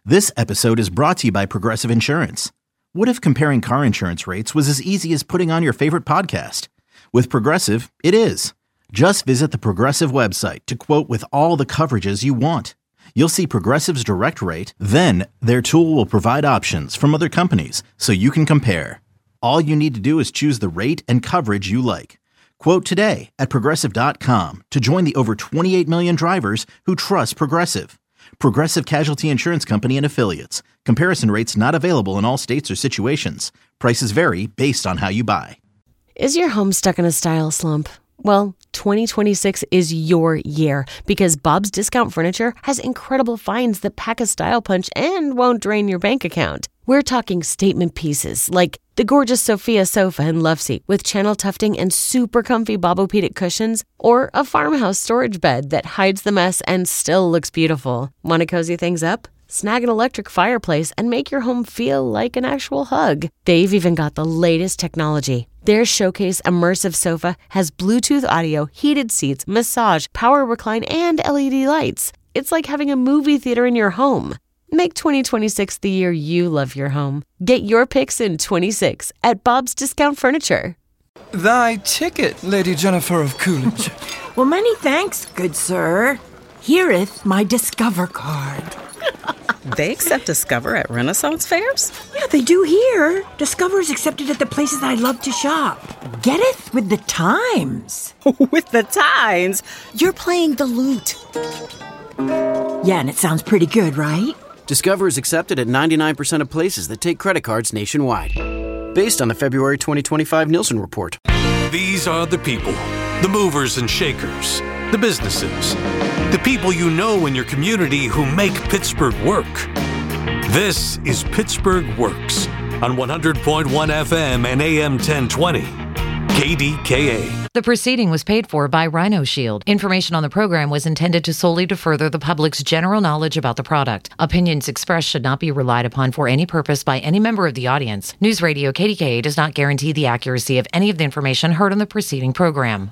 This episode is brought to you by Progressive Insurance. What if comparing car insurance rates was as easy as putting on your favorite podcast? With Progressive, it is. Just visit the Progressive website to quote with all the coverages you want. You'll see Progressive's direct rate, then their tool will provide options from other companies so you can compare. All you need to do is choose the rate and coverage you like. Quote today at Progressive.com to join the over 28 million drivers who trust Progressive. Progressive Casualty Insurance Company and Affiliates. Comparison rates not available in all states or situations. Prices vary based on how you buy. Is your home stuck in a style slump? Well, 2026 is your year because Bob's Discount Furniture has incredible finds that pack a style punch and won't drain your bank account. We're talking statement pieces like the gorgeous Sophia sofa and love seat with channel tufting and super comfy Bobopedic cushions, or a farmhouse storage bed that hides the mess and still looks beautiful. Want to cozy things up? Snag an electric fireplace and make your home feel like an actual hug. They've even got the latest technology. Their Showcase Immersive Sofa has Bluetooth audio, heated seats, massage, power recline, and LED lights. It's like having a movie theater in your home. Make 2026 the year you love your home. Get your picks in 26 at Bob's Discount Furniture. Thy ticket, Lady Jennifer of Coolidge. Well, many thanks, good sir. Here'th my Discover card. They accept Discover at Renaissance fairs? Yeah, they do here. Discover is accepted at the places I love to shop. Getteth with the times. With the times? You're playing the lute. Yeah, and it sounds pretty good, right? Discover is accepted at 99% of places that take credit cards nationwide. Based on the February 2025 Nielsen report. These are the people, the movers and shakers, the businesses, the people you know in your community who make Pittsburgh work. This is Pittsburgh Works on 100.1 FM and AM 1020. KDKA. The proceeding was paid for by Rhino Shield. Information on the program was intended to solely to further the public's general knowledge about the product. Opinions expressed should not be relied upon for any purpose by any member of the audience. News Radio KDKA does not guarantee the accuracy of any of the information heard on the preceding program.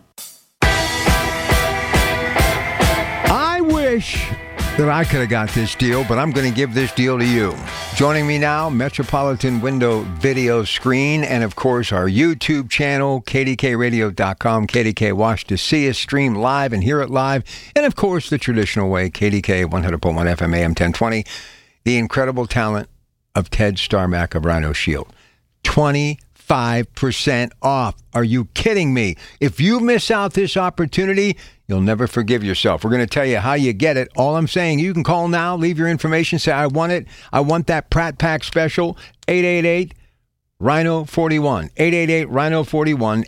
I wish that I could have got this deal, but I'm going to give this deal to you. Joining me now, Metropolitan Window video screen, and of course our YouTube channel, kdkradio.com, KDK Watch to see us stream live and hear it live, and of course the traditional way, KDK 100.1 FM AM 1020, the incredible talent of Ted Starmack of Rhino Shield. 25% off. Are you kidding me? If you miss out this opportunity, you'll never forgive yourself. We're going to tell you how you get it. All I'm saying, you can call now, leave your information, say, I want it. I want that Pratt Pack special. 888-RHINO-41. 888-RHINO-41.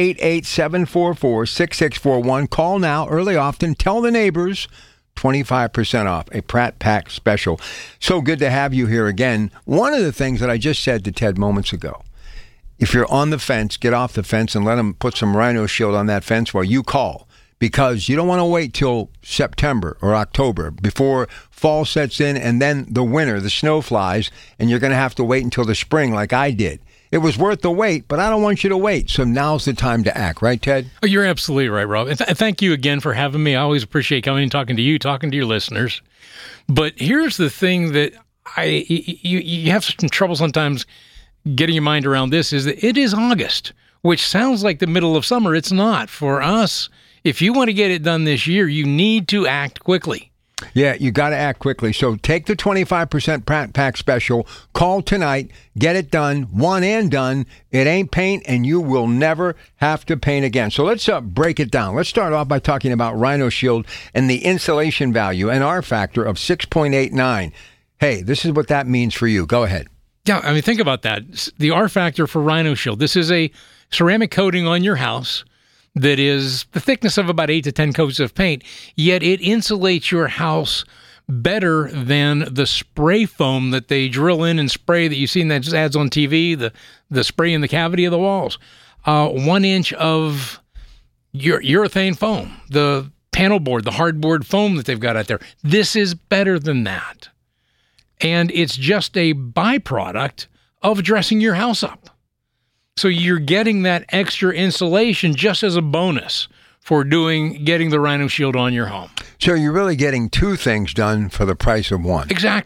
888-744-6641. Call now, early, often. Tell the neighbors. 25% off. A Pratt Pack special. So good to have you here again. One of the things that I just said to Ted moments ago, if you're on the fence, get off the fence and let them put some Rhino Shield on that fence while you call. Because you don't want to wait till September or October before fall sets in and then the winter, the snow flies, and you're going to have to wait until the spring like I did. It was worth the wait, but I don't want you to wait. So now's the time to act. Right, Ted? Oh, you're absolutely right, Rob. And thank you again for having me. I always appreciate coming and talking to you, talking to your listeners. But here's the thing that you have some trouble sometimes getting your mind around this, is that it is August, which sounds like the middle of summer. It's not. For us, if you want to get it done this year, you need to act quickly. Yeah, you got to act quickly. So take the 25% Pratt Pack special. Call tonight. Get it done. One and done. It ain't paint, and you will never have to paint again. So let's break it down. Let's start off by talking about Rhino Shield and the insulation value, an R factor of 6.89. Hey, this is what that means for you. Go ahead. Yeah, I mean, think about that. The R factor for Rhino Shield. This is a ceramic coating on your house that is the thickness of about 8 to 10 coats of paint, yet it insulates your house better than the spray foam that they drill in and spray that you've seen that just ads on TV, the spray in the cavity of the walls. 1 inch of urethane foam, the panel board, the hardboard foam that they've got out there. This is better than that. And it's just a byproduct of dressing your house up. So you're getting that extra insulation just as a bonus for getting the Rhino Shield on your home. So you're really getting two things done for the price of one. Exactly.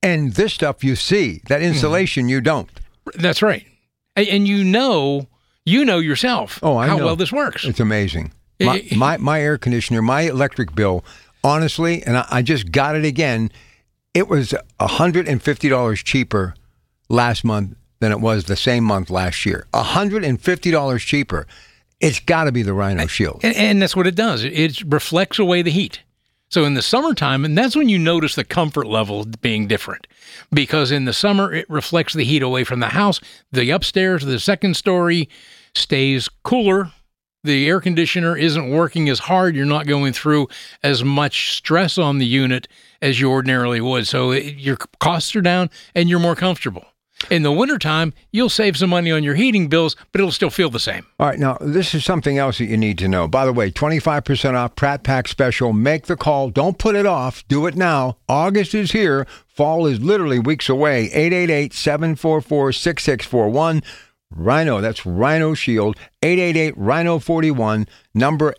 And this stuff you see, that insulation you don't. That's right. And you know yourself how well this works. It's amazing. My air conditioner, my electric bill, honestly, and I just got it again, it was $150 cheaper last month than it was the same month last year. $150 cheaper. It's got to be the Rhino Shield. And that's what it does. It reflects away the heat. So in the summertime, and that's when you notice the comfort level being different, because in the summer, it reflects the heat away from the house. The upstairs, the second story stays cooler. The air conditioner isn't working as hard. You're not going through as much stress on the unit as you ordinarily would. So your costs are down and you're more comfortable. In the wintertime, you'll save some money on your heating bills, but it'll still feel the same. All right, now, this is something else that you need to know. By the way, 25% off Pratt Pack Special. Make the call. Don't put it off. Do it now. August is here. Fall is literally weeks away. 888-744-6641. Rhino, that's Rhino Shield. 888-RHINO-41. Number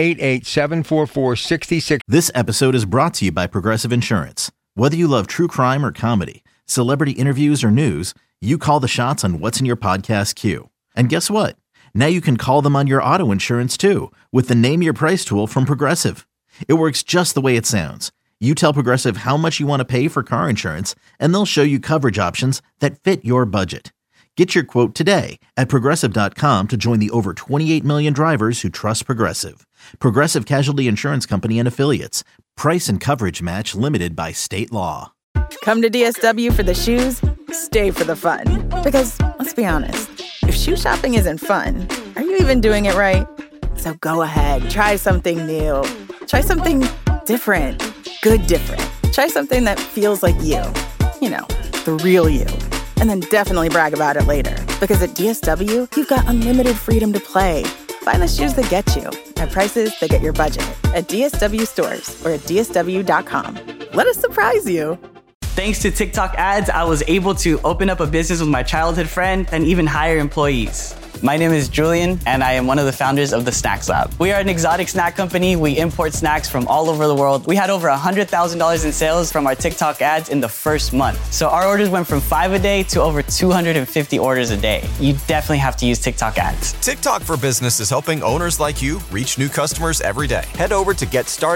888-744-6641. This episode is brought to you by Progressive Insurance. Whether you love true crime or comedy, celebrity interviews or news, you call the shots on what's in your podcast queue. And guess what? Now you can call them on your auto insurance too with the Name Your Price tool from Progressive. It works just the way it sounds. You tell Progressive how much you want to pay for car insurance, and they'll show you coverage options that fit your budget. Get your quote today at Progressive.com to join the over 28 million drivers who trust Progressive. Progressive Casualty Insurance Company and Affiliates. Price and coverage match limited by state law. Come to DSW for the shoes, stay for the fun. Because, let's be honest, if shoe shopping isn't fun, are you even doing it right? So go ahead, try something new. Try something different. Good different. Try something that feels like you. You know, the real you. And then definitely brag about it later. Because at DSW, you've got unlimited freedom to play. Find the shoes that get you at prices that get your budget at DSW stores or at DSW.com. Let us surprise you. Thanks to TikTok ads, I was able to open up a business with my childhood friend and even hire employees. My name is Julian, and I am one of the founders of the Snacks Lab. We are an exotic snack company. We import snacks from all over the world. We had over $100,000 in sales from our TikTok ads in the first month. So our orders went from 5 a day to over 250 orders a day. You definitely have to use TikTok ads. TikTok for Business is helping owners like you reach new customers every day. Head over to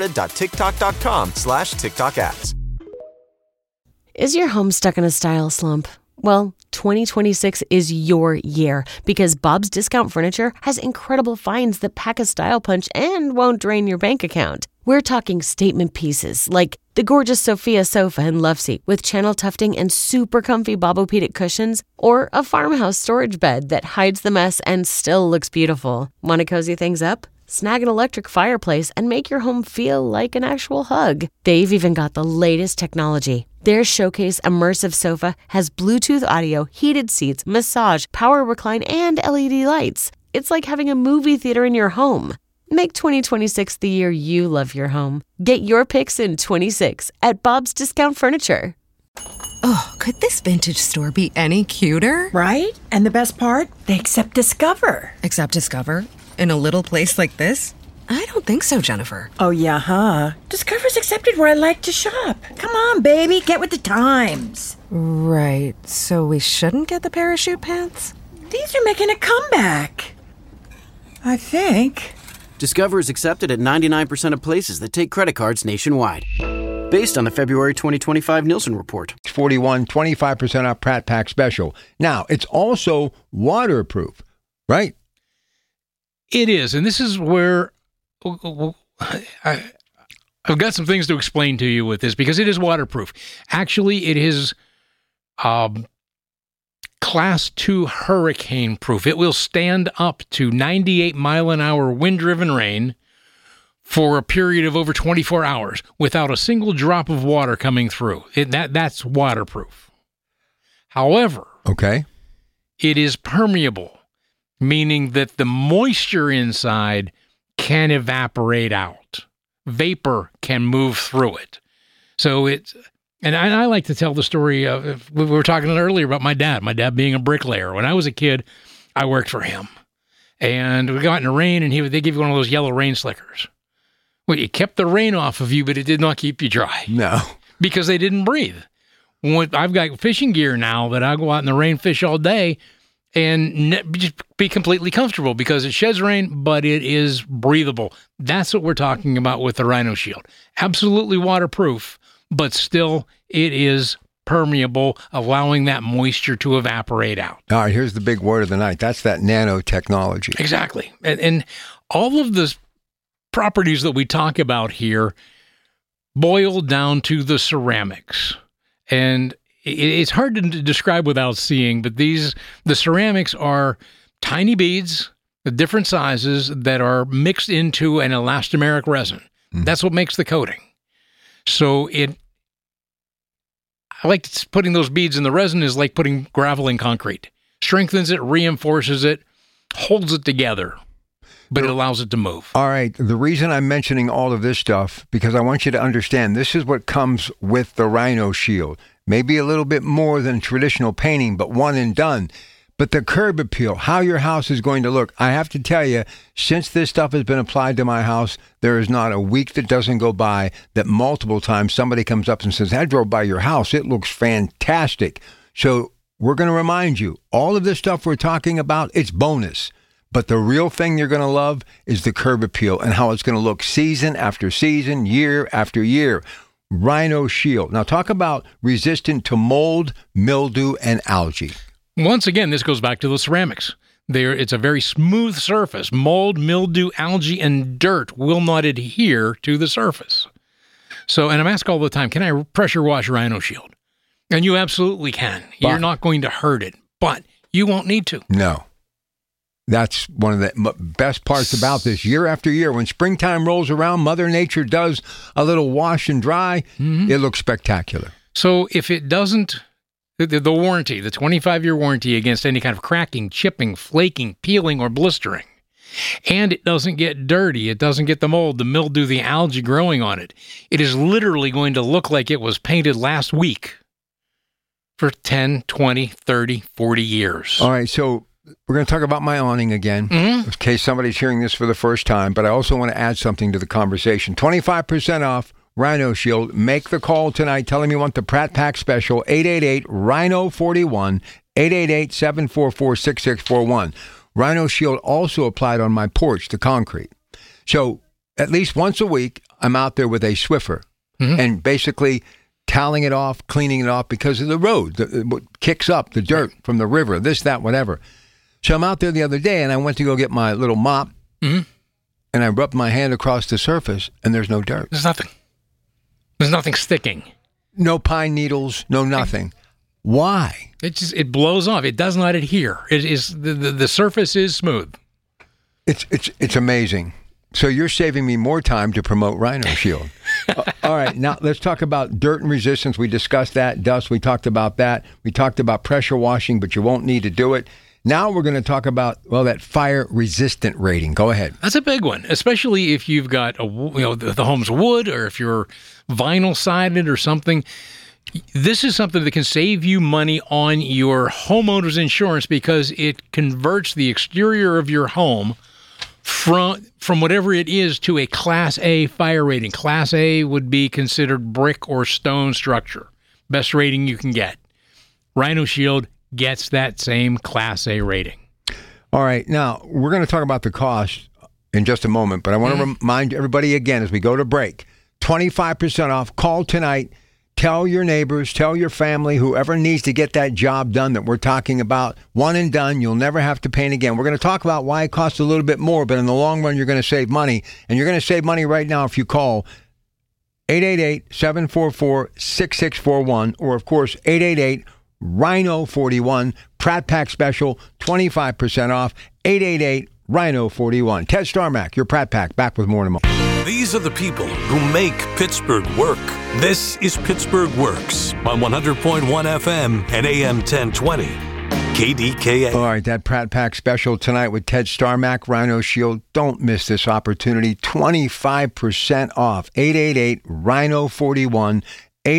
getstarted.tiktok.com/TikTok ads. Is your home stuck in a style slump? Well, 2026 is your year because Bob's Discount Furniture has incredible finds that pack a style punch and won't drain your bank account. We're talking statement pieces like the gorgeous Sophia sofa and love seat with channel tufting and super comfy Bobopedic cushions, or a farmhouse storage bed that hides the mess and still looks beautiful. Want to cozy things up? Snag an electric fireplace and make your home feel like an actual hug. They've even got the latest technology. Their Showcase Immersive Sofa has Bluetooth audio, heated seats, massage, power recline, and LED lights. It's like having a movie theater in your home. Make 2026 the year you love your home. Get your picks in 26 at Bob's Discount Furniture. Oh, could this vintage store be any cuter? Right? And the best part? They accept Discover. Accept Discover? In a little place like this? I don't think so, Jennifer. Oh, yeah, huh? Discover's accepted where I like to shop. Come on, baby, get with the times. Right, so we shouldn't get the parachute pants? These are making a comeback. I think. Discover is accepted at 99% of places that take credit cards nationwide. Based on the February 2025 Nielsen report. 41, 25% off Pratt Pack Special. Now, it's also waterproof, right? It is, and this is where I've got some things to explain to you with this because it is waterproof. Actually, it is Class 2 hurricane proof. It will stand up to 98 mile an hour wind-driven rain for a period of over 24 hours without a single drop of water coming through. That's waterproof. However, it is permeable, meaning that the moisture inside can evaporate out. Vapor can move through it. So it's, and I like to tell the story of, we were talking earlier about my dad being a bricklayer. When I was a kid, I worked for him. And we got in the rain, and they give you one of those yellow rain slickers. Well, it kept the rain off of you, but it did not keep you dry. No. Because they didn't breathe. I've got fishing gear now that I go out in the rain, fish all day, and just be completely comfortable because it sheds rain, but it is breathable. That's what we're talking about with the Rhino Shield. Absolutely waterproof, but still it is permeable, allowing that moisture to evaporate out. All right, here's the big word of the night. That's that nanotechnology. Exactly. And all of the properties that we talk about here boil down to the ceramics. And it's hard to describe without seeing, but the ceramics are tiny beads of different sizes that are mixed into an elastomeric resin. That's what makes the coating. So I like putting those beads in the resin is like putting gravel in concrete. Strengthens it, reinforces it, holds it together, but it allows it to move. All right. The reason I'm mentioning all of this stuff, because I want you to understand this is what comes with the Rhino Shield. Maybe a little bit more than traditional painting, but one and done. But the curb appeal, how your house is going to look, I have to tell you, since this stuff has been applied to my house, there is not a week that doesn't go by that multiple times somebody comes up and says, I drove by your house. It looks fantastic. So we're going to remind you, all of this stuff we're talking about, it's bonus. But the real thing you're going to love is the curb appeal and how it's going to look season after season, year after year. Rhino Shield. Now talk about resistant to mold, mildew, and algae. Once again, this goes back to the ceramics. It's a very smooth surface. Mold, mildew, algae, and dirt will not adhere to the surface. So, and I'm asked all the time, can I pressure wash Rhino Shield? And you absolutely can. You're not going to hurt it, but you won't need to. No. That's one of the best parts about this. Year after year, when springtime rolls around, Mother Nature does a little wash and dry. It looks spectacular. So if it doesn't... The warranty, the 25-year warranty against any kind of cracking, chipping, flaking, peeling, or blistering. And it doesn't get dirty. It doesn't get the mold, the mildew, the algae growing on it. It is literally going to look like it was painted last week for 10, 20, 30, 40 years. All right, so we're going to talk about my awning again, in case somebody's hearing this for the first time, but I also want to add something to the conversation. 25% off Rhino Shield. Make the call tonight. Tell them you want the Pratt Pack Special. 888-RHINO-41, 888-744-6641. Rhino Shield also applied on my porch, the concrete. So at least once a week, I'm out there with a Swiffer and basically toweling it off, cleaning it off because of the road. What kicks up the dirt from the river, this, that, whatever. So I'm out there the other day and I went to go get my little mop and I rubbed my hand across the surface and there's no dirt. There's nothing. There's nothing sticking. No pine needles, no nothing. Why? It blows off. It does not adhere. It is the surface is smooth. It's amazing. So you're saving me more time to promote Rhino Shield. All right, now let's talk about dirt and resistance. We discussed that. Dust, we talked about that. We talked about pressure washing, but you won't need to do it. Now we're going to talk about, that fire resistant rating. Go ahead. That's a big one, especially if you've got the home's wood or if you're vinyl sided or something. This is something that can save you money on your homeowner's insurance because it converts the exterior of your home from whatever it is to a Class A fire rating. Class A would be considered brick or stone structure. Best rating you can get. Rhino Shield gets that same Class A rating. All right. Now, we're going to talk about the cost in just a moment, but I want to remind everybody again as we go to break, 25% off. Call tonight. Tell your neighbors, tell your family, whoever needs to get that job done that we're talking about. One and done. You'll never have to paint again. We're going to talk about why it costs a little bit more, but in the long run, you're going to save money. And you're going to save money right now if you call 888-744-6641 or, of course, 888-RHINO-41. Pratt Pack Special, 25% off, 888-RHINO-41. Ted Starmack, your Pratt Pack, back with more in a moment. These are the people who make Pittsburgh work. This is Pittsburgh Works on 100.1 FM and AM 1020. KDKA. All right, that Pratt Pack Special tonight with Ted Starmack, Rhino Shield. Don't miss this opportunity. 25% off. 888-RHINO-41.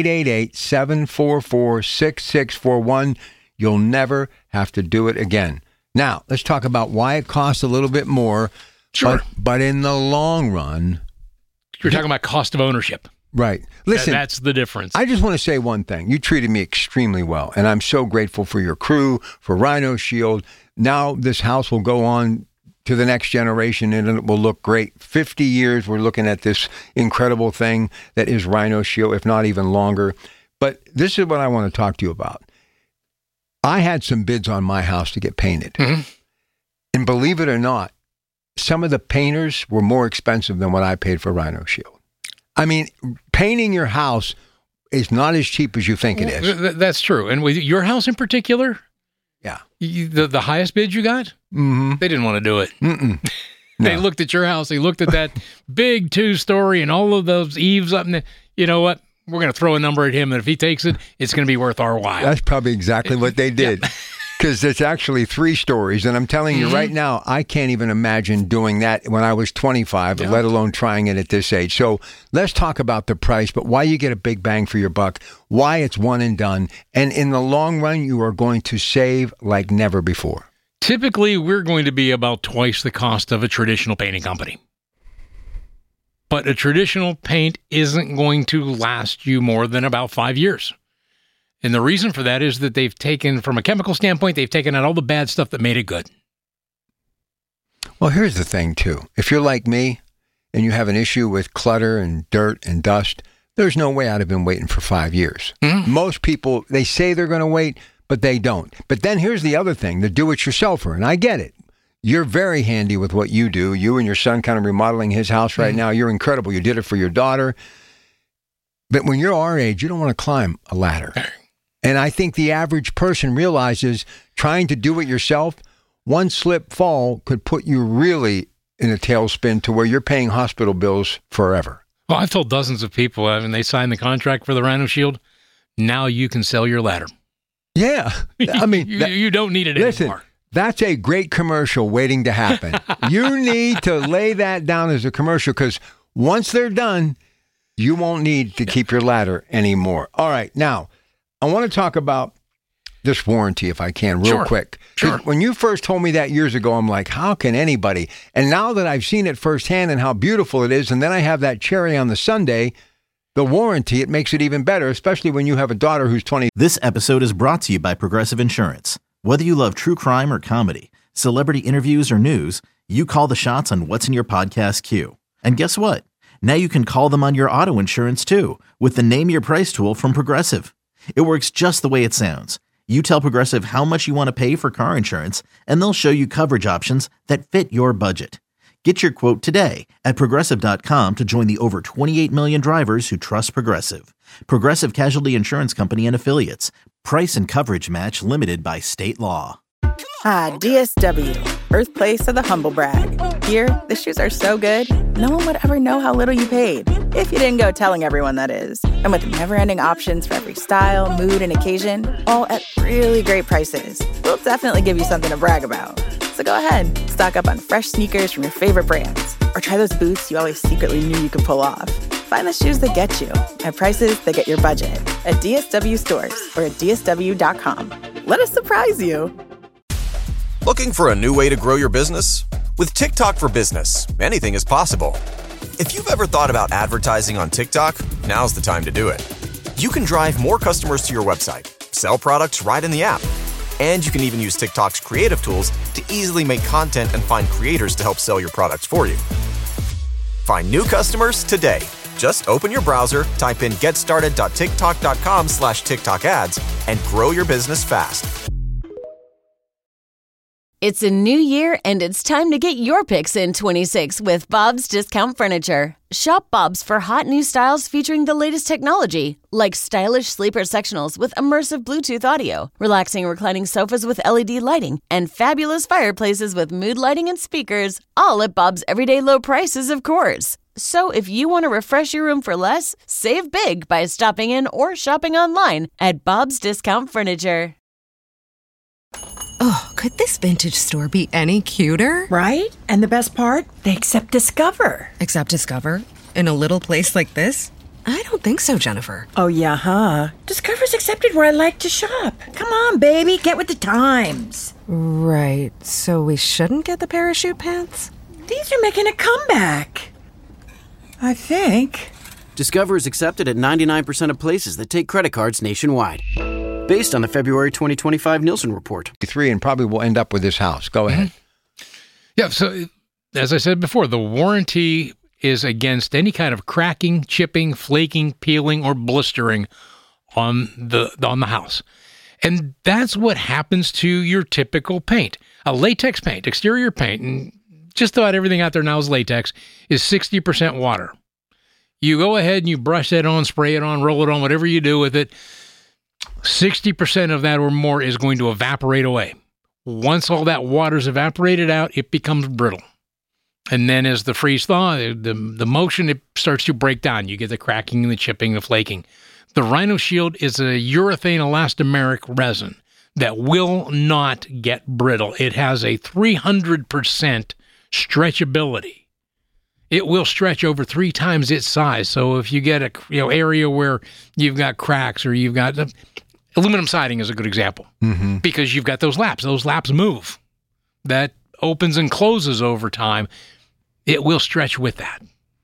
888-744-6641. You'll never have to do it again. Now, let's talk about why it costs a little bit more. Sure. But in the long run... You're talking about cost of ownership. Right. Listen, that's the difference. I just want to say one thing. You treated me extremely well, and I'm so grateful for your crew, for Rhino Shield. Now this house will go on to the next generation, and it will look great. 50 years, we're looking at this incredible thing that is Rhino Shield, if not even longer. But this is what I want to talk to you about. I had some bids on my house to get painted. Mm-hmm. And believe it or not, some of the painters were more expensive than what I paid for Rhino Shield. I mean, painting your house is not as cheap as you think it is. That's true. And with your house in particular, yeah, the highest bid you got, mm-hmm. They didn't want to do it. No. They looked at your house. They looked at that big 2-story and all of those eaves up. And you know what? We're going to throw a number at him, and if he takes it, it's going to be worth our while. That's probably exactly what they did. Because it's actually 3 stories. And I'm telling you right now, I can't even imagine doing that when I was 25, let alone trying it at this age. So let's talk about the price, but why you get a big bang for your buck, why it's one and done. And in the long run, you are going to save like never before. Typically, we're going to be about twice the cost of a traditional painting company. But a traditional paint isn't going to last you more than about 5 years. And the reason for that is that they've taken, from a chemical standpoint, they've taken out all the bad stuff that made it good. Well, here's the thing, too. If you're like me and you have an issue with clutter and dirt and dust, there's no way I'd have been waiting for 5 years. Mm-hmm. Most people, they say they're going to wait, but they don't. But then here's the other thing, the do-it-yourselfer, and I get it. You're very handy with what you do. You and your son kind of remodeling his house right now. You're incredible. You did it for your daughter. But when you're our age, you don't want to climb a ladder. And I think the average person realizes trying to do it yourself, one slip fall could put you really in a tailspin to where you're paying hospital bills forever. Well, I've told dozens of people when they signed the contract for the Rhino Shield, now you can sell your ladder. Yeah. I mean, you don't need it anymore. That's a great commercial waiting to happen. You need to lay that down as a commercial because once they're done, you won't need to keep your ladder anymore. All right. Now, I want to talk about this warranty if I can real quick. Sure. When you first told me that years ago, I'm like, how can anybody? And now that I've seen it firsthand and how beautiful it is, and then I have that cherry on the sundae, the warranty, it makes it even better, especially when you have a daughter who's 20. This episode is brought to you by Progressive Insurance. Whether you love true crime or comedy, celebrity interviews or news, you call the shots on what's in your podcast queue. And guess what? Now you can call them on your auto insurance too with the Name Your Price tool from Progressive. It works just the way it sounds. You tell Progressive how much you want to pay for car insurance, and they'll show you coverage options that fit your budget. Get your quote today at Progressive.com to join the over 28 million drivers who trust Progressive. Progressive Casualty Insurance Company and Affiliates. Price and coverage match limited by state law. Ah, DSW, birthplace of the humble brag. Here, the shoes are so good, no one would ever know how little you paid. If you didn't go telling everyone, that is. And with never-ending options for every style, mood, and occasion, all at really great prices, we'll definitely give you something to brag about. So go ahead, stock up on fresh sneakers from your favorite brands, or try those boots you always secretly knew you could pull off. Find the shoes that get you at prices that get your budget at DSW stores or at DSW.com. Let us surprise you. Looking for a new way to grow your business? With TikTok for Business, anything is possible. If you've ever thought about advertising on TikTok, now's the time to do it. You can drive more customers to your website, sell products right in the app, and you can even use TikTok's creative tools to easily make content and find creators to help sell your products for you. Find new customers today. Just open your browser, type in getstarted.tiktok.com/TikTok ads, and grow your business fast. It's a new year, and it's time to get your picks in 26 with Bob's Discount Furniture. Shop Bob's for hot new styles featuring the latest technology, like stylish sleeper sectionals with immersive Bluetooth audio, relaxing reclining sofas with LED lighting, and fabulous fireplaces with mood lighting and speakers, all at Bob's everyday low prices, of course. So if you want to refresh your room for less, save big by stopping in or shopping online at Bob's Discount Furniture. Oh, could this vintage store be any cuter? Right? And the best part? They accept Discover. Accept Discover? In a little place like this? I don't think so, Jennifer. Oh, yeah, huh? Discover's accepted where I like to shop. Come on, baby, get with the times. Right, so we shouldn't get the parachute pants? These are making a comeback. I think. Discover is accepted at 99% of places that take credit cards nationwide. Based on the February 2025 Nielsen report. 3 and probably will end up with this house. Go ahead. Yeah, so as I said before, the warranty is against any kind of cracking, chipping, flaking, peeling, or blistering on the house. And that's what happens to your typical paint. A latex paint, exterior paint, and just about everything out there now is latex, is 60% water. You go ahead and you brush that on, spray it on, roll it on, whatever you do with it, 60% of that or more is going to evaporate away. Once all that water's evaporated out, it becomes brittle. And then as the freeze-thaw, the motion, it starts to break down. You get the cracking, the chipping, the flaking. The Rhino Shield is a urethane elastomeric resin that will not get brittle. It has a 300% stretchability. It will stretch over 3 times its size. So if you get a area where you've got cracks or you've got aluminum siding is a good example because you've got those laps. Those laps move. That opens and closes over time. It will stretch with that.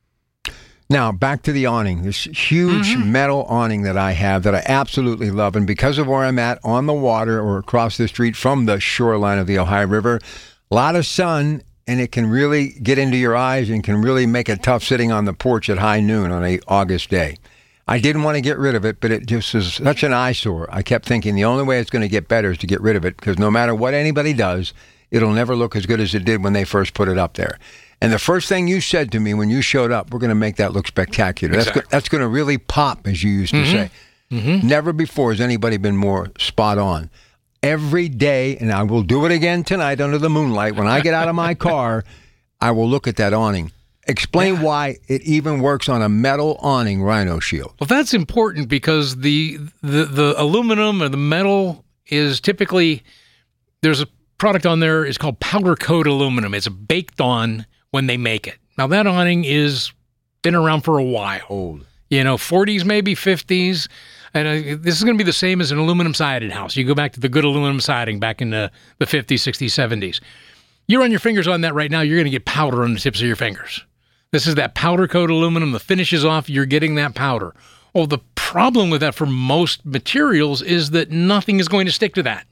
Now, back to the awning, this huge metal awning that I have that I absolutely love. And because of where I'm at on the water or across the street from the shoreline of the Ohio River, a lot of sun, and it can really get into your eyes and can really make it tough sitting on the porch at high noon on an August day. I didn't want to get rid of it, but it just was such an eyesore. I kept thinking the only way it's going to get better is to get rid of it, because no matter what anybody does, it'll never look as good as it did when they first put it up there. And the first thing you said to me when you showed up, we're going to make that look spectacular. Exactly. That's going to really pop, as you used to say. Never before has anybody been more spot on. Every day, and I will do it again tonight under the moonlight, when I get out of my car, I will look at that awning. Explain why it even works on a metal awning, Rhino Shield. Well, that's important because the aluminum or the metal is typically, there's a product on there, it's called powder coat aluminum. It's baked on when they make it. Now, that awning is been around for a while. Old. 40s, maybe 50s. And this is going to be the same as an aluminum sided house. You go back to the good aluminum siding back in the 50s, 60s, 70s. You run your fingers on that right now, you're going to get powder on the tips of your fingers. This is that powder coat aluminum. The finish is off. You're getting that powder. Well, the problem with that for most materials is that nothing is going to stick to that.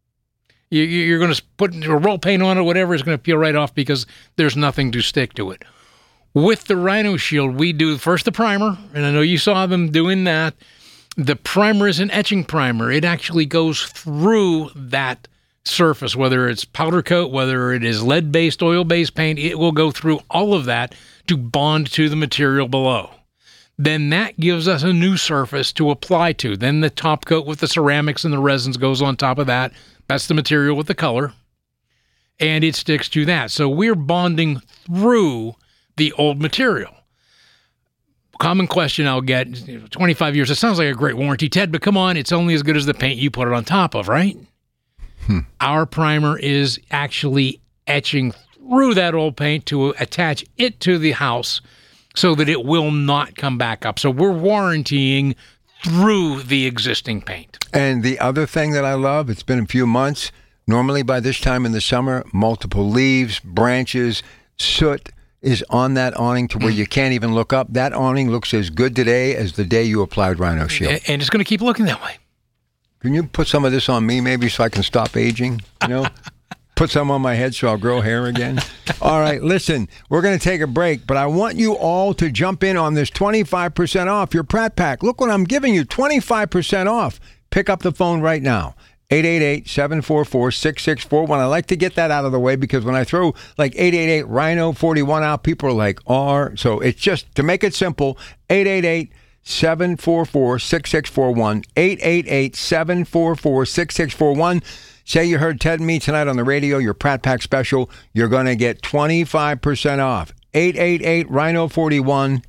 You're going to put a roll paint on it, whatever, is going to peel right off because there's nothing to stick to it. With the Rhino Shield, we do first the primer, and I know you saw them doing that. The primer is an etching primer. It actually goes through that surface, whether it's powder coat, whether it is lead-based, oil-based paint, it will go through all of that to bond to the material below. Then that gives us a new surface to apply to. Then the top coat with the ceramics and the resins goes on top of that. That's the material with the color. And it sticks to that. So we're bonding through the old material. Common question I'll get, 25 years, it sounds like a great warranty, Ted, but come on, it's only as good as the paint you put it on top of, right? Our primer is actually etching through that old paint to attach it to the house so that it will not come back up. So we're warrantying through the existing paint. And the other thing that I love, it's been a few months, normally by this time in the summer, multiple leaves, branches, soot is on that awning to where you can't even look up. That awning looks as good today as the day you applied Rhino Shield. And it's going to keep looking that way. Can you put some of this on me maybe so I can stop aging? Put some on my head so I'll grow hair again. All right, listen, we're going to take a break, but I want you all to jump in on this 25% off your Pratt Pack. Look what I'm giving you, 25% off. Pick up the phone right now. 888-744-6641. I like to get that out of the way because when I throw like 888 Rhino 41 out, people are like, So it's just, to make it simple, 888-744-6641. 888-744-6641. Say you heard Ted and me tonight on the radio, your Pratt Pack special. You're going to get 25% off. 888 Rhino 41.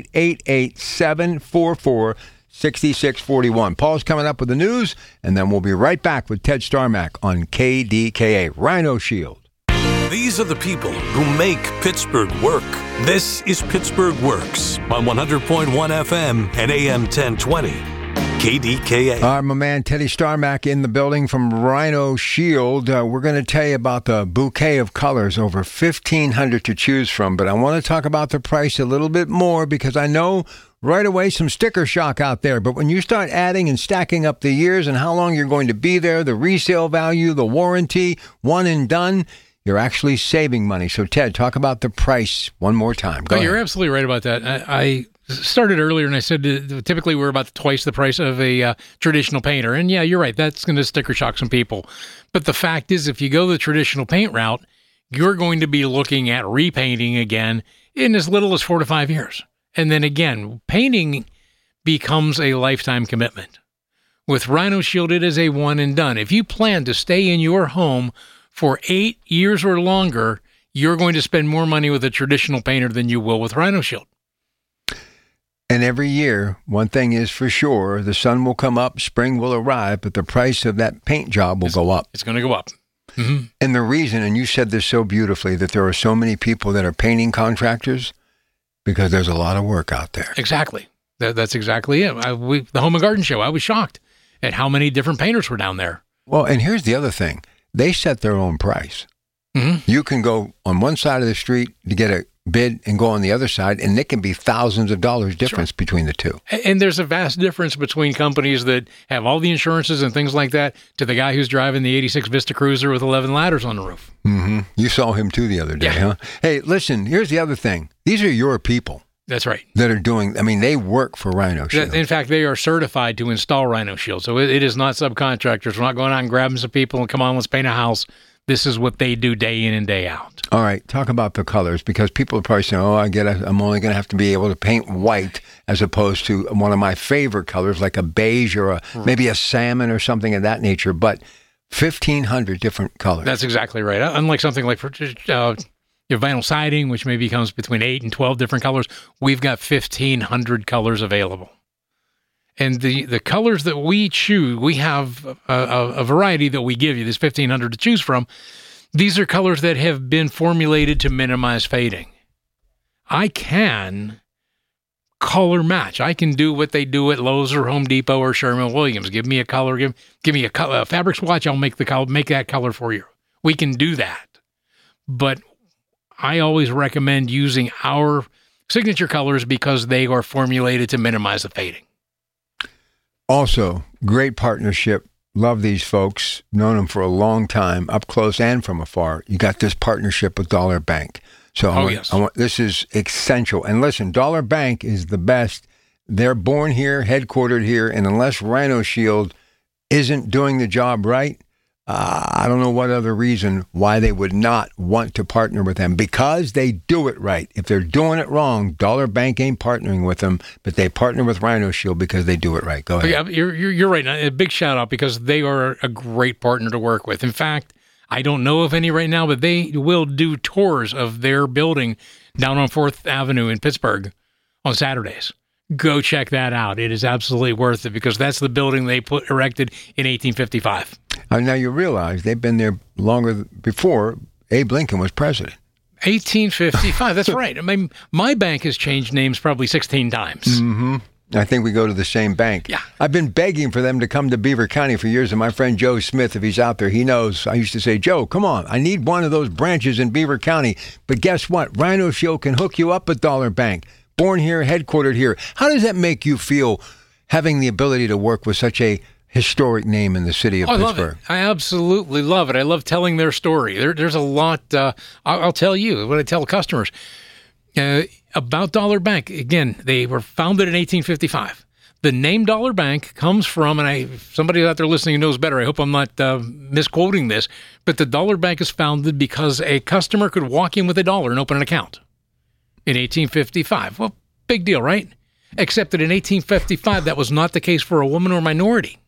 888-744-6641. Paul's coming up with the news, and then we'll be right back with Ted Starmack on KDKA. Rhino Shield. These are the people who make Pittsburgh work. This is Pittsburgh Works on 100.1 FM and AM 1020. KDKA. All right, my man Teddy Starmack in the building from Rhino Shield. We're going to tell you about the bouquet of colors, over 1,500 to choose from. But I want to talk about the price a little bit more because I know right away some sticker shock out there. But when you start adding and stacking up the years and how long you're going to be there, the resale value, the warranty, one and done, you're actually saving money. So, Ted, talk about the price one more time. Go ahead. You're absolutely right about that. I started earlier and I said typically we're about twice the price of a traditional painter. And yeah, you're right. That's going to sticker shock some people. But the fact is, if you go the traditional paint route, you're going to be looking at repainting again in as little as 4 to 5 years. And then again, painting becomes a lifetime commitment. With Rhino Shield, it is a one and done. If you plan to stay in your home for 8 years or longer, you're going to spend more money with a traditional painter than you will with Rhino Shield. And every year, one thing is for sure, the sun will come up, spring will arrive, but the price of that paint job will go up. It's going to go up. Mm-hmm. And the reason, and you said this so beautifully, that there are so many people that are painting contractors, because there's a lot of work out there. Exactly. That's exactly it. The Home and Garden Show, I was shocked at how many different painters were down there. Well, and here's the other thing. They set their own price. Mm-hmm. You can go on one side of the street to get a bid and go on the other side, and it can be thousands of dollars difference between the two. And there's a vast difference between companies that have all the insurances and things like that to the guy who's driving the 86 Vista Cruiser with 11 ladders on the roof. Mm-hmm. You saw him too the other day, huh? Hey, listen, here's the other thing. These are your people. That's right. That are doing, they work for Rhino Shield. In fact, they are certified to install Rhino Shield. So it is not subcontractors. We're not going out and grabbing some people and come on, let's paint a house. This is what they do day in and day out. All right, talk about the colors, because people are probably saying, I'm only going to have to be able to paint white as opposed to one of my favorite colors, like a beige or maybe a salmon or something of that nature, but 1,500 different colors. That's exactly right. Unlike something like your vinyl siding, which maybe comes between 8 and 12 different colors, we've got 1,500 colors available. And the colors that we choose, we have a variety that we give you, there's 1,500 to choose from. These are colors that have been formulated to minimize fading. I can color match. I can do what they do at Lowe's or Home Depot or Sherwin-Williams. Give me a color, give me a fabric swatch, I'll make that color for you. We can do that. But I always recommend using our signature colors because they are formulated to minimize the fading. Also, great partnership. Love these folks. Known them for a long time, up close and from afar. You got this partnership with Dollar Bank. So this is essential. And listen, Dollar Bank is the best. They're born here, headquartered here, and unless Rhino Shield isn't doing the job right, I don't know what other reason why they would not want to partner with them, because they do it right. If they're doing it wrong, Dollar Bank ain't partnering with them, but they partner with Rhino Shield because they do it right. Go ahead. Yeah, you're right. A big shout out, because they are a great partner to work with. In fact, I don't know of any right now, but they will do tours of their building down on 4th Avenue in Pittsburgh on Saturdays. Go check that out. It is absolutely worth it, because that's the building they erected in 1855. Now, you realize they've been there longer before Abe Lincoln was president. 1855, that's right. I mean, my bank has changed names probably 16 times. Mm-hmm. I think we go to the same bank. Yeah. I've been begging for them to come to Beaver County for years, and my friend Joe Smith, if he's out there, he knows. I used to say, Joe, come on, I need one of those branches in Beaver County. But guess what? Rhino Shield can hook you up at Dollar Bank. Born here, headquartered here. How does that make you feel, having the ability to work with such a historic name in the city of Pittsburgh? I love it. I absolutely love it. I love telling their story. There's a lot. I'll tell you what I tell customers about Dollar Bank. Again, they were founded in 1855. The name Dollar Bank comes from, and somebody out there listening knows better. I hope I'm not misquoting this, but the Dollar Bank is founded because a customer could walk in with $1 and open an account in 1855. Well, big deal, right? Except that in 1855, that was not the case for a woman or minority.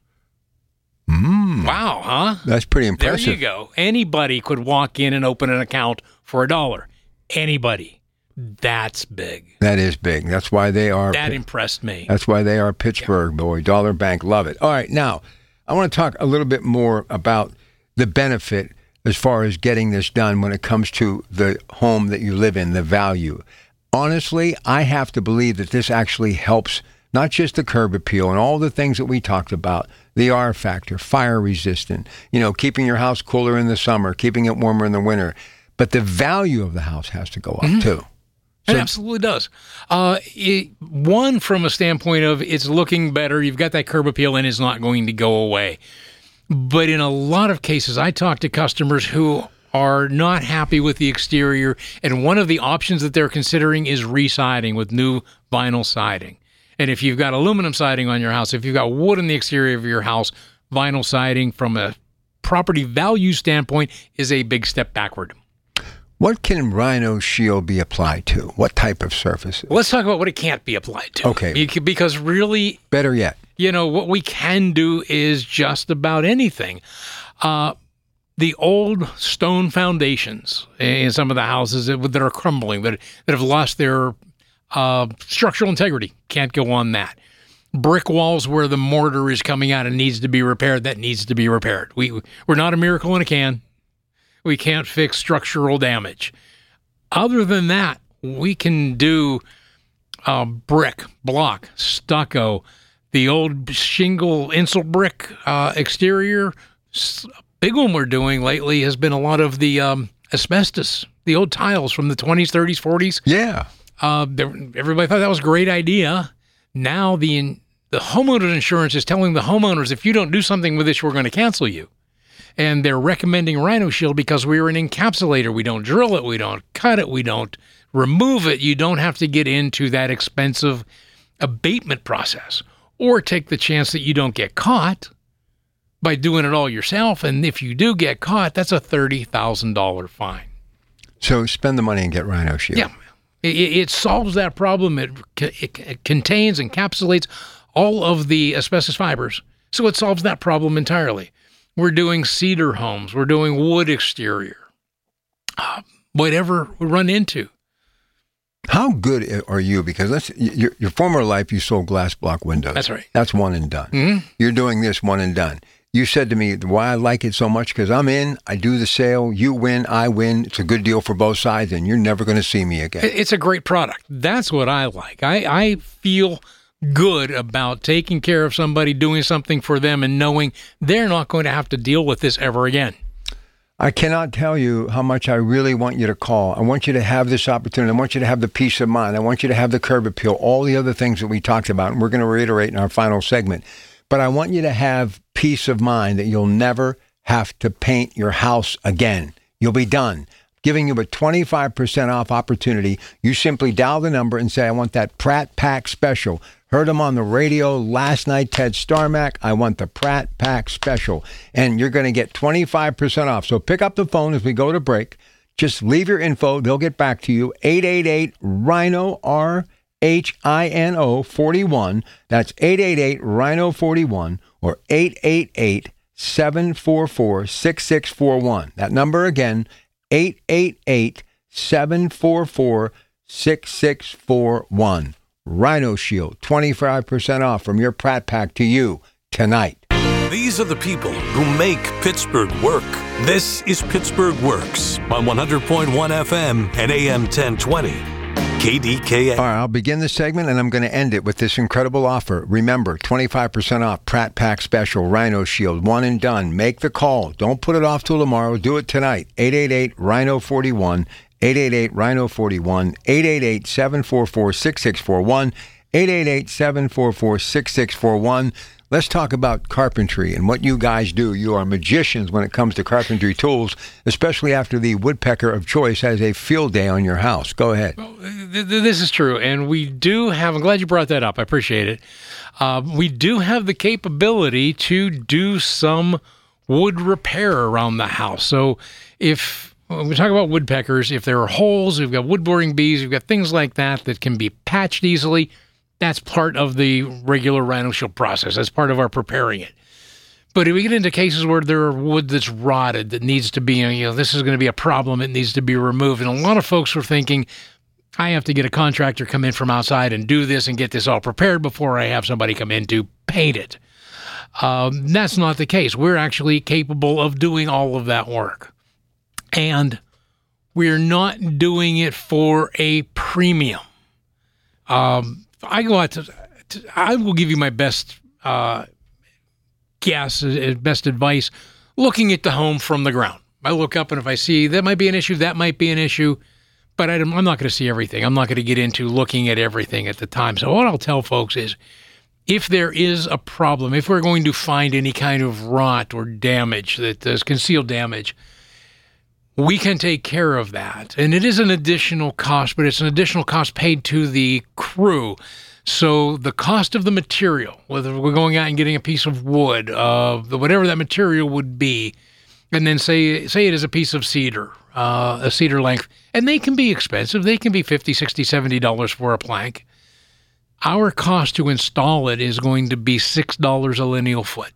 Wow, huh? That's pretty impressive. There you go. Anybody could walk in and open an account for $1. Anybody. That's big. That is big. That's why they are. That impressed me. That's why they are Pittsburgh, boy. Dollar Bank, love it. All right, now, I want to talk a little bit more about the benefit as far as getting this done when it comes to the home that you live in, the value. Honestly, I have to believe that this actually helps not just the curb appeal and all the things that we talked about, the R factor, fire resistant, keeping your house cooler in the summer, keeping it warmer in the winter, but the value of the house has to go up too. It absolutely does. One, from a standpoint of it's looking better, you've got that curb appeal and it's not going to go away. But in a lot of cases, I talk to customers who are not happy with the exterior, and one of the options that they're considering is re-siding with new vinyl siding. And if you've got aluminum siding on your house, if you've got wood in the exterior of your house, vinyl siding from a property value standpoint is a big step backward. What can Rhino Shield be applied to? What type of surfaces? Let's talk about what it can't be applied to. Okay. Because really... Better yet. What we can do is just about anything. The old stone foundations in some of the houses that are crumbling, that have lost their structural integrity, can't go on that. Brick walls where the mortar is coming out and needs to be repaired, that needs to be repaired. We're not a miracle in a can. We can't fix structural damage. Other than that, we can do brick, block, stucco, the old shingle insult brick exterior. Big one we're doing lately has been a lot of the asbestos, the old tiles from the 20s, 30s, 40s. Yeah. Everybody thought that was a great idea. Now the homeowner's insurance is telling the homeowners, if you don't do something with this, we're going to cancel you. And they're recommending Rhino Shield because we're an encapsulator. We don't drill it. We don't cut it. We don't remove it. You don't have to get into that expensive abatement process or take the chance that you don't get caught by doing it all yourself. And if you do get caught, that's a $30,000 fine. So spend the money and get Rhino Shield. Yeah. It solves that problem. It contains, encapsulates all of the asbestos fibers. So it solves that problem entirely. We're doing cedar homes. We're doing wood exterior. Whatever we run into. How good are you? Because your former life, you sold glass block windows. That's right. That's one and done. Mm-hmm. You're doing this one and done. You said to me, why I like it so much, because I'm in, I do the sale, you win, I win. It's a good deal for both sides, and you're never going to see me again. It's a great product. That's what I like. I feel good about taking care of somebody, doing something for them, and knowing they're not going to have to deal with this ever again. I cannot tell you how much I really want you to call. I want you to have this opportunity. I want you to have the peace of mind. I want you to have the curb appeal, all the other things that we talked about, and we're going to reiterate in our final segment. But I want you to have peace of mind that you'll never have to paint your house again. You'll be done. Giving you a 25% off opportunity. You simply dial the number and say, I want that Pratt Pack Special. Heard him on the radio last night, Ted Starmack. I want the Pratt Pack Special. And you're going to get 25% off. So pick up the phone as we go to break. Just leave your info. They'll get back to you. 888-RHINO, RHINO 41. That's 888-RHINO 41 or 888-744-6641. That number again, 888-744-6641. Rhino Shield, 25% off from your Pratt Pack to you tonight. These are the people who make Pittsburgh work. This is Pittsburgh Works on 100.1 FM and AM 1020. KDKA. All right, I'll begin the segment and I'm going to end it with this incredible offer. Remember, 25% off Pratt Pack Special, Rhino Shield, one and done. Make the call. Don't put it off till tomorrow. Do it tonight. 888-RHINO-41, 888-RHINO-41, 888-744-6641, 888-744-6641. Let's talk about carpentry and what you guys do. You are magicians when it comes to carpentry tools, especially after the woodpecker of choice has a field day on your house. Go ahead. Well, this is true, and we do have, I'm glad you brought that up. I appreciate it. We do have the capability to do some wood repair around the house. So if we talk about woodpeckers, if there are holes, we've got wood boring bees, we've got things like that that can be patched easily. That's part of the regular Rhino Shield process. That's part of our preparing it. But if we get into cases where there are wood that's rotted that needs to be, this is going to be a problem, it needs to be removed. And a lot of folks are thinking, I have to get a contractor come in from outside and do this and get this all prepared before I have somebody come in to paint it. That's not the case. We're actually capable of doing all of that work. And we're not doing it for a premium. I go out I will give you my best guess, best advice, looking at the home from the ground. I look up and if I see that might be an issue, but I'm not going to see everything. I'm not going to get into looking at everything at the time. So what I'll tell folks is, if there is a problem, if we're going to find any kind of rot or damage that is concealed damage, we can take care of that. And it is an additional cost, but it's an additional cost paid to the crew. So the cost of the material, whether we're going out and getting a piece of wood, whatever that material would be, and then say it is a piece of cedar, a cedar length, and they can be expensive. They can be $50, $60, $70 for a plank. Our cost to install it is going to be $6 a lineal foot.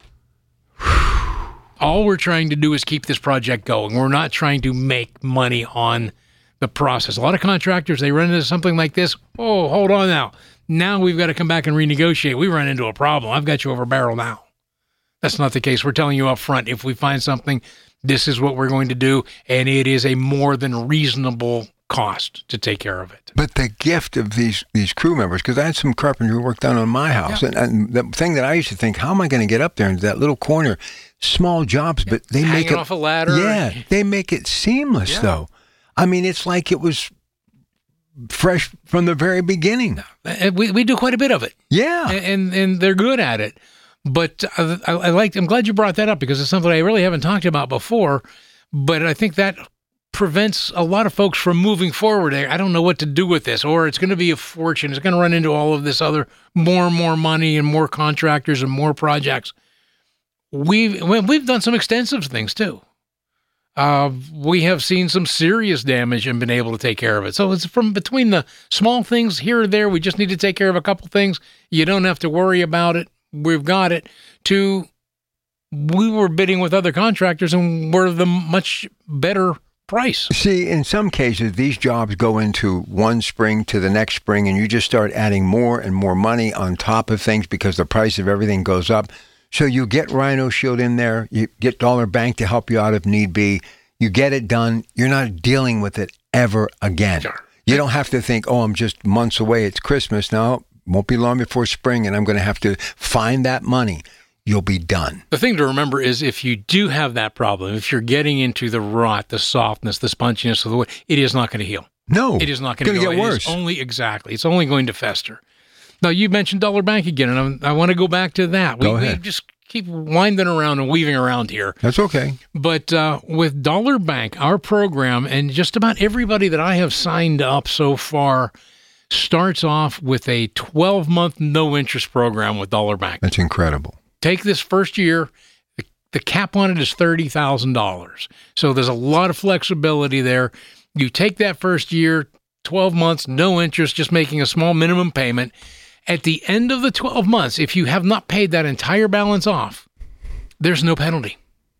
All we're trying to do is keep this project going. We're not trying to make money on the process. A lot of contractors, they run into something like this. Oh, hold on now. Now we've got to come back and renegotiate. We run into a problem. I've got you over a barrel now. That's not the case. We're telling you up front, if we find something, this is what we're going to do, and it is a more than reasonable cost to take care of it. But the gift of these crew members, because I had some carpentry work done on my house, and the thing that I used to think, how am I going to get up there into that little corner? Small jobs, but they Hanging make it off a ladder. Yeah, they make it seamless though. I mean, it's like it was fresh from the very beginning. We do quite a bit of it. Yeah, and they're good at it. But I'm glad you brought that up, because it's something I really haven't talked about before. But I think that prevents a lot of folks from moving forward. I don't know what to do with this, or it's going to be a fortune. It's going to run into all of this other more and more money and more contractors and more projects. We've done some extensive things too. We have seen some serious damage and been able to take care of it. So it's from between the small things here or there, we just need to take care of a couple things. You don't have to worry about it. We've got it. To we were bidding with other contractors and we're the much better price. See, in some cases, these jobs go into one spring to the next spring, and you just start adding more and more money on top of things because the price of everything goes up. So you get Rhino Shield in there, you get Dollar Bank to help you out if need be. You get it done. You're not dealing with it ever again. Sure. You don't have to think, oh, I'm just months away. It's Christmas now. Won't be long before spring, and I'm going to have to find that money. You'll be done. The thing to remember is, if you do have that problem, if you're getting into the rot, the softness, the sponginess of the wood, it is not going to heal. No. It is not going to get worse. It's only going to fester. Now, you mentioned Dollar Bank again, and I want to go back to that. Go ahead. We just keep winding around and weaving around here. That's okay. But with Dollar Bank, our program, and just about everybody that I have signed up so far, starts off with a 12-month no-interest program with Dollar Bank. That's incredible. Take this first year, the cap on it is $30,000. So there's a lot of flexibility there. You take that first year, 12 months, no interest, just making a small minimum payment. At the end of the 12 months, if you have not paid that entire balance off, there's no penalty.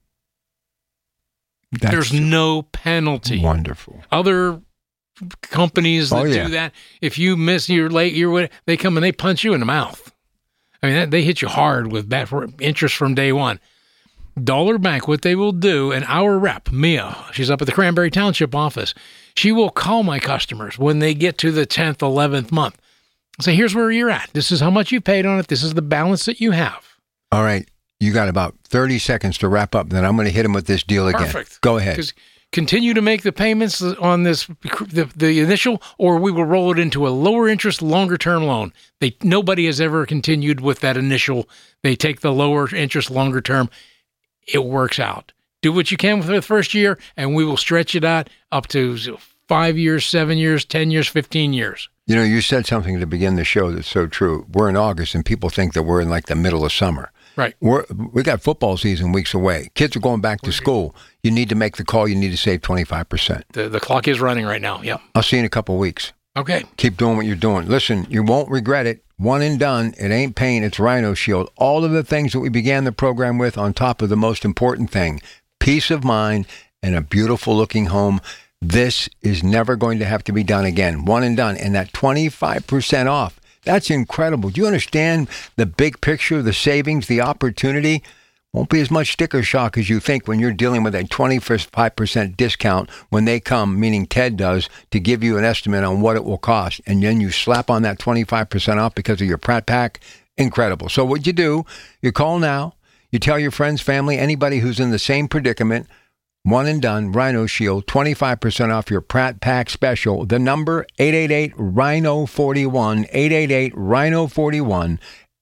There's no penalty. Wonderful. Other companies that do that, if you miss, you're late, they come and they punch you in the mouth. I mean, they hit you hard with bad interest from day one. Dollar Bank, what they will do, and our rep, Mia, she's up at the Cranberry Township office, she will call my customers when they get to the 10th, 11th month. Say, here's where you're at. This is how much you paid on it. This is the balance that you have. All right. You got about 30 seconds to wrap up. Then I'm going to hit him with this deal again. Perfect. Go ahead. Continue to make the payments on this, the initial, or we will roll it into a lower interest, longer term loan. Nobody has ever continued with that initial. They take the lower interest, longer term. It works out. Do what you can with the first year, and we will stretch it out up to 5 years, 7 years, 10 years, 15 years. You know, you said something to begin the show that's so true. We're in August, and people think that we're in like the middle of summer. Right. We got football season weeks away. Kids are going back to school. You need to make the call. You need to save 25%. The clock is running right now. Yep. I'll see you in a couple of weeks. Okay. Keep doing what you're doing. Listen, you won't regret it. One and done. It ain't pain. It's Rhino Shield. All of the things that we began the program with, on top of the most important thing, peace of mind and a beautiful looking home. This is never going to have to be done again. One and done. And that 25% off. That's incredible. Do you understand the big picture, the savings, the opportunity? Won't be as much sticker shock as you think when you're dealing with a 25% discount when they come, meaning Ted does, to give you an estimate on what it will cost. And then you slap on that 25% off because of your Pratt Pack. Incredible. So what you do, you call now, you tell your friends, family, anybody who's in the same predicament, One and done, Rhino Shield, 25% off your Pratt Pack Special. The number, 888-RHINO-41, 888-RHINO-41,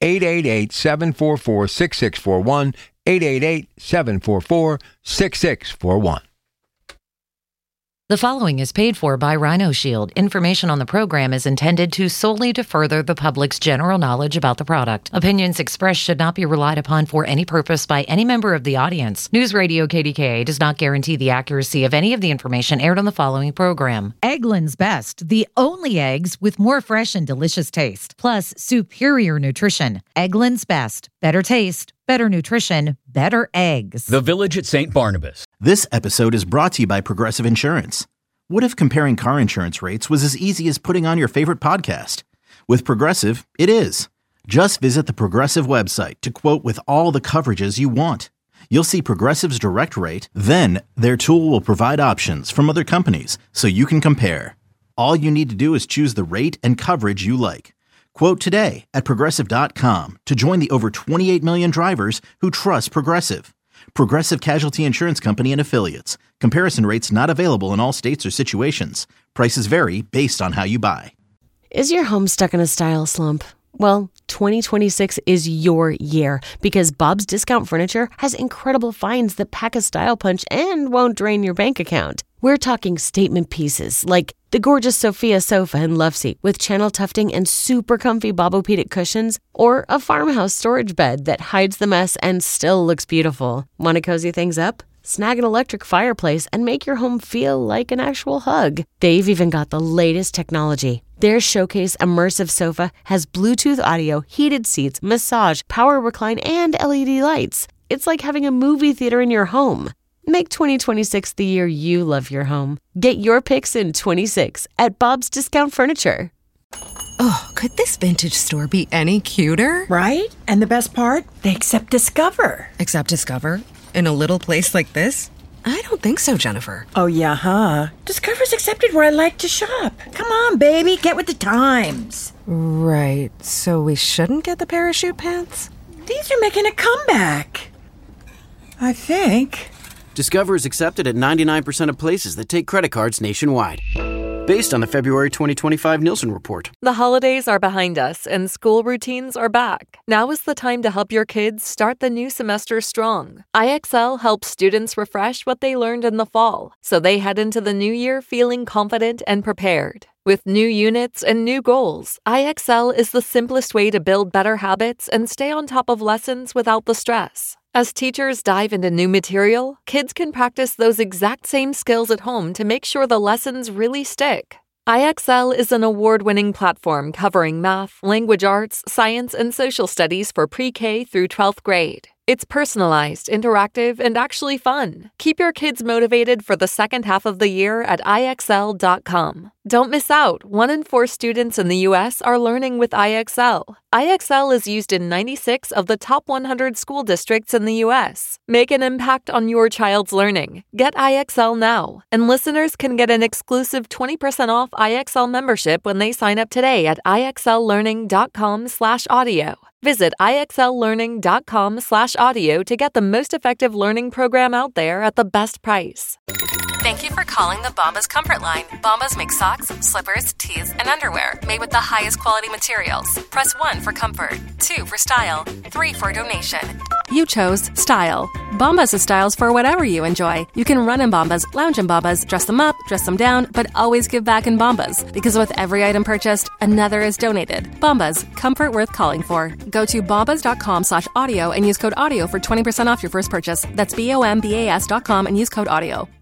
888-744-6641, 888-744-6641. The following is paid for by Rhino Shield. Information on the program is intended to solely to further the public's general knowledge about the product. Opinions expressed should not be relied upon for any purpose by any member of the audience. News Radio KDKA does not guarantee the accuracy of any of the information aired on the following program. Eggland's Best, the only eggs with more fresh and delicious taste, plus superior nutrition. Eggland's Best, better taste, better nutrition, better eggs. The Village at St. Barnabas. This episode is brought to you by Progressive Insurance. What if comparing car insurance rates was as easy as putting on your favorite podcast? With Progressive, it is. Just visit the Progressive website to quote with all the coverages you want. You'll see Progressive's direct rate, then their tool will provide options from other companies so you can compare. All you need to do is choose the rate and coverage you like. Quote today at Progressive.com to join the over 28 million drivers who trust Progressive. Progressive Casualty Insurance Company and Affiliates. Comparison rates not available in all states or situations. Prices vary based on how you buy. Is your home stuck in a style slump? Well, 2026 is your year because Bob's Discount Furniture has incredible finds that pack a style punch and won't drain your bank account. We're talking statement pieces like the gorgeous Sophia sofa and love seat with channel tufting and super comfy Bobopedic cushions, or a farmhouse storage bed that hides the mess and still looks beautiful. Want to cozy things up? Snag an electric fireplace and make your home feel like an actual hug. They've even got the latest technology. Their Showcase Immersive Sofa has Bluetooth audio, heated seats, massage, power recline, and LED lights. It's like having a movie theater in your home. Make 2026 the year you love your home. Get your picks in 26 at Bob's Discount Furniture. Oh, could this vintage store be any cuter? Right? And the best part? They accept Discover. Accept Discover? In a little place like this? I don't think so, Jennifer. Oh, yeah, huh? Discover's accepted where I like to shop. Come on, baby, get with the times. Right, so we shouldn't get the parachute pants? These are making a comeback. I think. Discover is accepted at 99% of places that take credit cards nationwide. Based on the February 2025 Nielsen report. The holidays are behind us and school routines are back. Now is the time to help your kids start the new semester strong. IXL helps students refresh what they learned in the fall, so they head into the new year feeling confident and prepared. With new units and new goals, IXL is the simplest way to build better habits and stay on top of lessons without the stress. As teachers dive into new material, kids can practice those exact same skills at home to make sure the lessons really stick. IXL is an award-winning platform covering math, language arts, science, and social studies for pre-K through 12th grade. It's personalized, interactive, and actually fun. Keep your kids motivated for the second half of the year at IXL.com. Don't miss out. 1 in 4 students in the U.S. are learning with IXL. IXL is used in 96 of the top 100 school districts in the U.S. Make an impact on your child's learning. Get IXL now. And listeners can get an exclusive 20% off IXL membership when they sign up today at IXLlearning.com/audio. Visit IXLlearning.com/audio to get the most effective learning program out there at the best price. Thank you for calling the Bombas Comfort Line. Bombas make socks, slippers, tees, and underwear made with the highest quality materials. Press 1 for comfort, 2 for style, 3 for donation. You chose style. Bombas has styles for whatever you enjoy. You can run in Bombas, lounge in Bombas, dress them up, dress them down, but always give back in Bombas. Because with every item purchased, another is donated. Bombas, comfort worth calling for. Go to bombas.com/audio and use code AUDIO for 20% off your first purchase. That's BOMBAS.com and use code AUDIO.